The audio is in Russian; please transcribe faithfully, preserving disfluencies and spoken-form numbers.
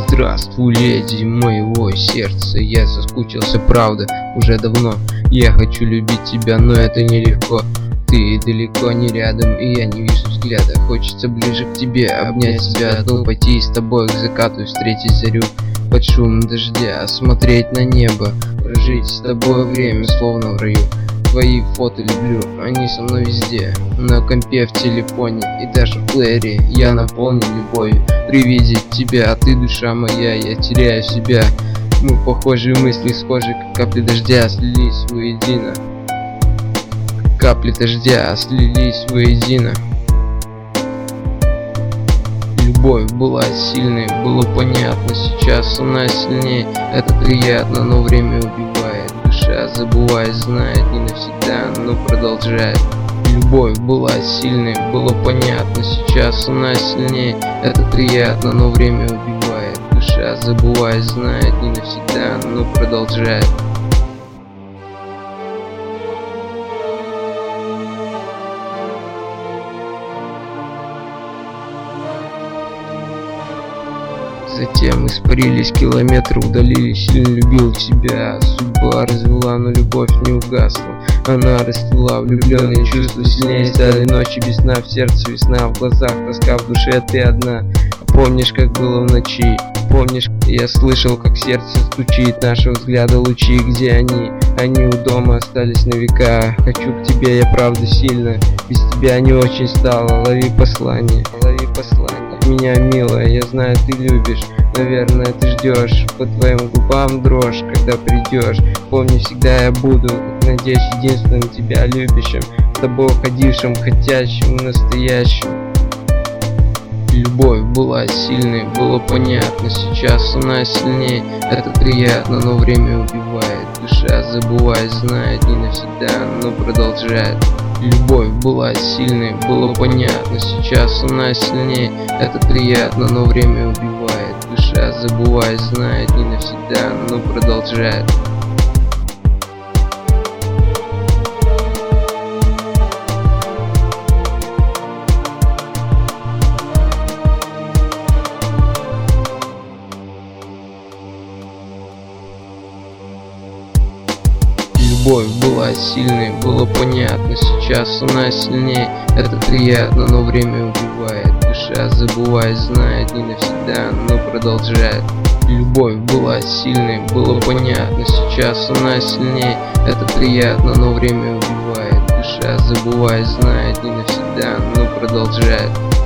Здравствуй, леди моего сердца, я соскучился, правда, уже давно. Я хочу любить тебя, но это нелегко. Ты далеко не рядом, и я не вижу взгляда. Хочется ближе к тебе, обнять тебя одну, пойти с тобой к закату и встретить зарю под шум дождя, смотреть на небо, прожить с тобой время, словно в раю. Твои фото люблю, они со мной везде, на компе, в телефоне и даже в плеере. Я наполнен любовью при виде тебя, ты душа моя, я теряю себя. Мы похожи, мысли схожи, как капли дождя слились воедино. Капли дождя слились воедино. Любовь была сильной, было понятно, сейчас она сильней. Это приятно, но время убивает. Душа, забывает, знает не навсегда, но продолжает. Любовь была сильной, было понятно, сейчас она сильней. Это приятно, но время убивает. Душа, забывает, знает не навсегда, но продолжает. Затем испарились километры, удалились, сильно любил тебя. Судьба развела, но любовь не угасла. Она расцвела, влюбленные чувства сильнее стали. Ночи без сна, в сердце весна, в глазах тоска, в душе ты одна. Помнишь, как было в ночи? Помнишь, я слышал, как сердце стучит, нашего взгляда лучи, где они? Они у дома остались на века. Хочу к тебе, я правда сильно, без тебя не очень стало. Лови послание, лови послание. Меня, милая, я знаю, ты любишь, наверное, ты ждешь. По твоим губам дрожь, когда придешь. Помни, всегда я буду, надеюсь, единственным тебя любящим, с тобой ходившим, хотящим, настоящим. Любовь была сильной, было понятно, сейчас она сильней. Это приятно, но время убивает. Душа, забывает, знает не навсегда, но продолжает. Любовь была сильной, было понятно, сейчас она сильней. Это приятно, но время убивает. Душа, забывает, знает не навсегда, но продолжает. Любовь была сильной, было понятно, сейчас она сильней. Это приятно, но время убивает. Душа, забывает, знает не навсегда, но продолжает. Любовь была сильной, было понятно, сейчас она сильней. Это приятно, но время убивает. Душа, забывает, знает не навсегда, но продолжает.